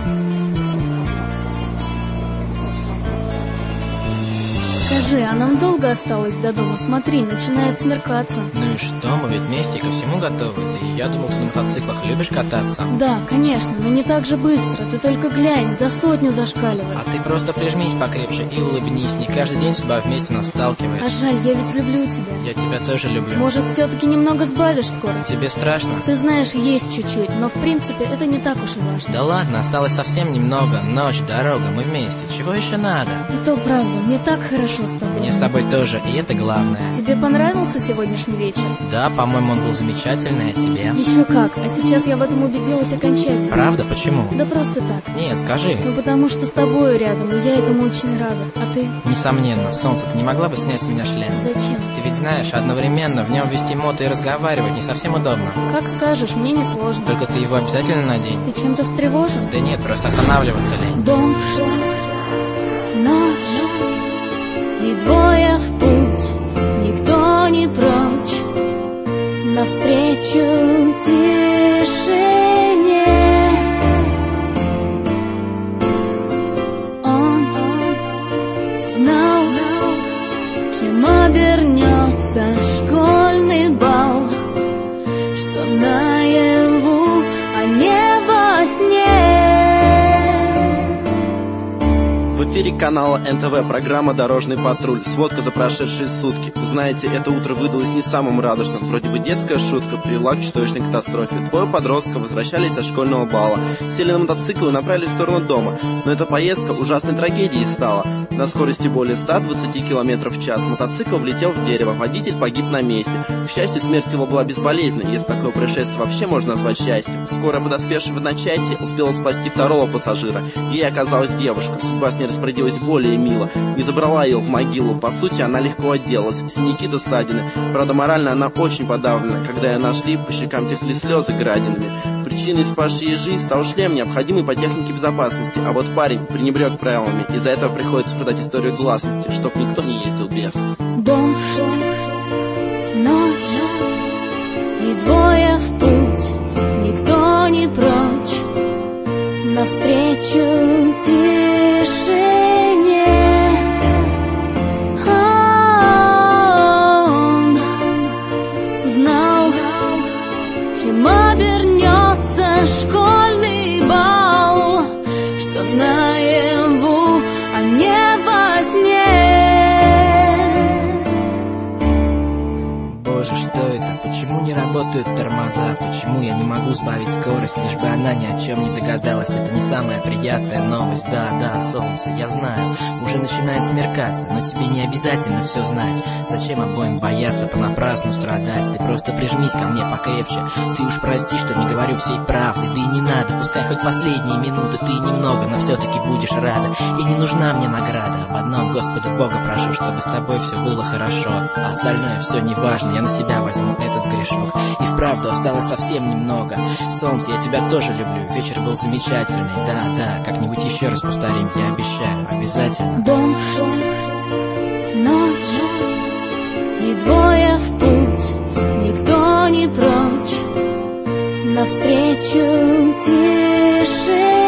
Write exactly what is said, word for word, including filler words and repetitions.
Скажи, а нам долго осталось до дома? Смотри, начинает смеркаться. Ну и что, мы ведь вместе ко всему готовы. Да и я думал, ты на мотоциклах любишь кататься. Да, конечно, но не так же быстро. Ты только глянь, за сотню зашкаливает. А ты просто прижмись покрепче и улыбнись. Не каждый день судьба вместе нас сталкивает. А жаль, я ведь люблю тебя. Я тебя тоже люблю. Может, все-таки немного сбавишь скорость? Тебе страшно? Ты знаешь, есть чуть-чуть, но в принципе это не так уж и важно. Да ладно, осталось совсем немного. Ночь, дорога, мы вместе. Чего еще надо? И то правда, мне так хорошо с тобой. Мне с тобой тоже, и это главное. Тебе понравился сегодняшний вечер? Да, по-моему, он был замечательный, а тебе? Еще как, а сейчас я в этом убедилась окончательно. Правда? Почему? Да просто так. Нет, скажи. Ну потому что с тобою рядом, и я этому очень рада. А ты? Несомненно, солнце, ты не могла бы снять с меня шлем? Зачем? Ты ведь знаешь, одновременно в нем вести мото и разговаривать не совсем удобно. Как скажешь, мне не сложно. Только ты его обязательно надень. Ты чем-то встревожен? Да нет, просто останавливаться лень. Дождь, ночь и двое в путь, никто не прочь, навстречу тишине. Он знал, чем обернется школьный бал, что наяву, а не во сне. В эфире канала эн тэ вэ программа «Дорожный патруль». Сводка за прошедшие сутки. Знаете, это утро выдалось не самым радужным. Вроде бы детская шутка привела к чудовищной катастрофе. Двое подростков возвращались со школьного бала, сели на мотоцикл и направились в сторону дома. Но эта поездка ужасной трагедией стала. На скорости более ста двадцати километров в час мотоцикл влетел в дерево, водитель погиб на месте. К счастью, смерть его была безболезненной, если такое происшествие вообще можно назвать счастьем. Скорая, подоспевшая в одночасье, успела спасти второго пассажира. Ей оказалась девушка. Судьба с ней распорядилась более мило. Не забрала ее в могилу. По сути, она легко отделалась. Синяки до ссадины. Правда, морально она очень подавлена. Когда ее нашли, по щекам текли слезы градинами. Причиной спасшей ей жизнь стал шлем, необходимый по технике безопасности. А вот парень пренебрег правилами. Из-за этого приходится продать историю гласности, чтоб никто не ездил без. Дождь, ночь и двое в путь, никто не прочь, навстречу тишине. Он знал, чем обернется школьный бал, что наяву, а не во сне. Боже, что это? Почему не работают тормоза? Почему я не могу сбавить скорость, лишь бы она ни о чем не догадалась? Это не самая приятная новость. Да, да, солнце, я знаю, уже начинает смеркаться, но тебе не обязательно все знать. Зачем обоим бояться, понапрасну страдать? Ты просто прижмись ко мне покрепче. Ты уж прости, что не говорю всей правды. Да и не надо, пускай хоть последние минуты ты немного, но все-таки будешь рада. И не нужна мне награда. В одном Господа Бога прошу, чтобы с тобой все было хорошо. А остальное все не важно, я на себя возьму этот грешок. И вправду осталось совсем немного. Солнце, я тебя тоже люблю. Вечер был замечательный. Да, да, как-нибудь еще раз повторим, я обещаю, обязательно. Дождь, ночь и двое в путь, никто не прочь, навстречу тишине.